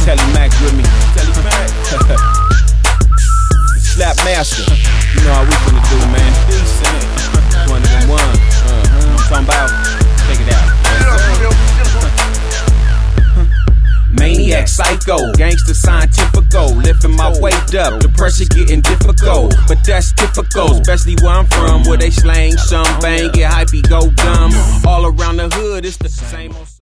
Telly Mac with me. Telly Mac. Slap Master. You know how we finna do, man. Decent. One of them ones. I'm talking about. Check it out. Maniac, psycho, gangster, scientifico, lifting my weight up, the pressure getting difficult, but that's typical, especially where I'm from, where they slang, some bang, get hypey, go dumb, all around the hood, it's the same old